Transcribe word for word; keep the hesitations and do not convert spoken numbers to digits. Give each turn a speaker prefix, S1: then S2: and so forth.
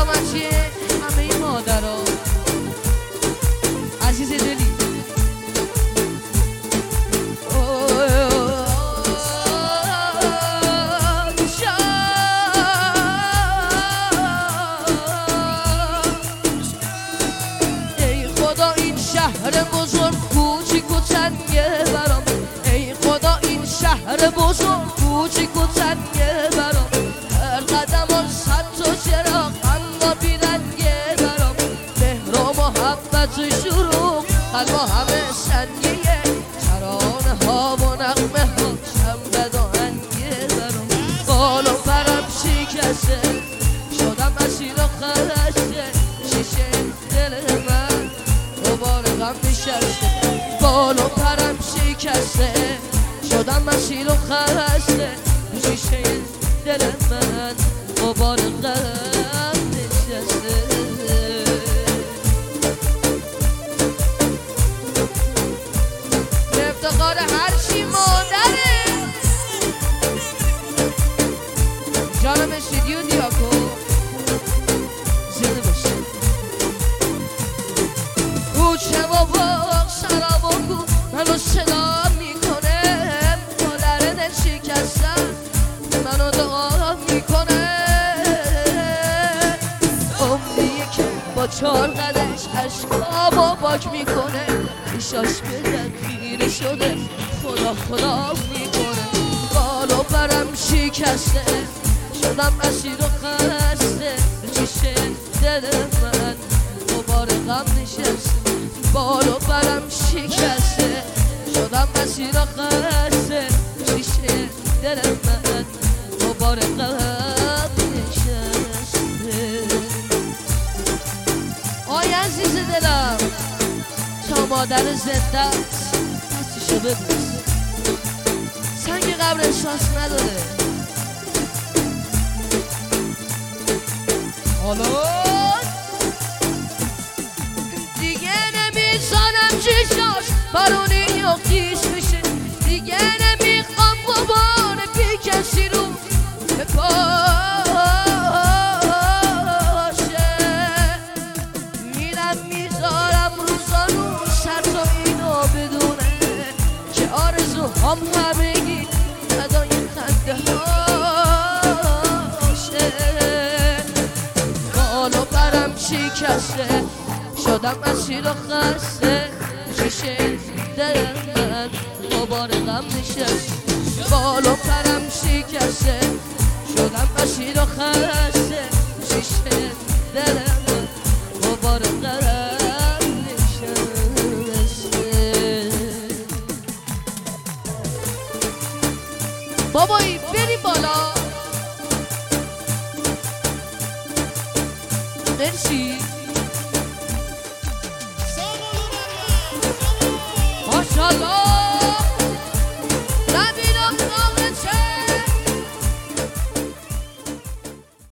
S1: سلامتی همه مادرها عزیز دلی. ای خدا این شهر بزرگ کوچیک و تنگه برام، ای خدا این شهر بزرگ کوچیک و تنگه برام، هر قدم و صد تا چراغ اما بیرنگه برام، مهر و محبت و شروع قلب همه سنگیه، ترانه ها و نغمه ها شنبد و هنگه برام، بال و پرم شکسته شدم اسیر و خسته، شیشه دل من دوباره غم نشسته، بال و پرم شکسته شدم اسیر و خسته، شیشه دل من دوباره غم نشسته. افتقار هر چی مادره جانم استودیو دیاکو زنده باشه. کوچه و باغ سلام و گو منو صدا میکنه، مادر دل شکستن منو دعا میکنه، عمریه که با چار قدش عشقامو پاک میکنه، ایشاش بدن خیره شده خدا خدا میکنه، بال و پرم شکسته شدم اسیر و خسته، چیشه دل من دوباره غم نشسته، بال و پرم شکسته شدم اسیر و خسته، چیشه دل من دوباره غم نشسته. آی عزیز دلم تا مادر زنده است دستشو ببوس، سنگ قبر شانس نداره. حالا دیگه نمیزانم چشاش بارونی و خیش بشه، دیگه نمیخوام غبار بی کسی رو بپاشه، میرم میذارم روزانو سر تا اینو بدونه که آرزوهام همگی ندای خنده هاشه، بال و پرم شکسته شدم اسیر و خسته، شیشه دل من دوباره غم نشسته، بال و پرم شکسته شدم اسیر و خسته، شیشه دل من دوباره غم نشسته. بابایی بریم بالا. مرسی ماشاءالله.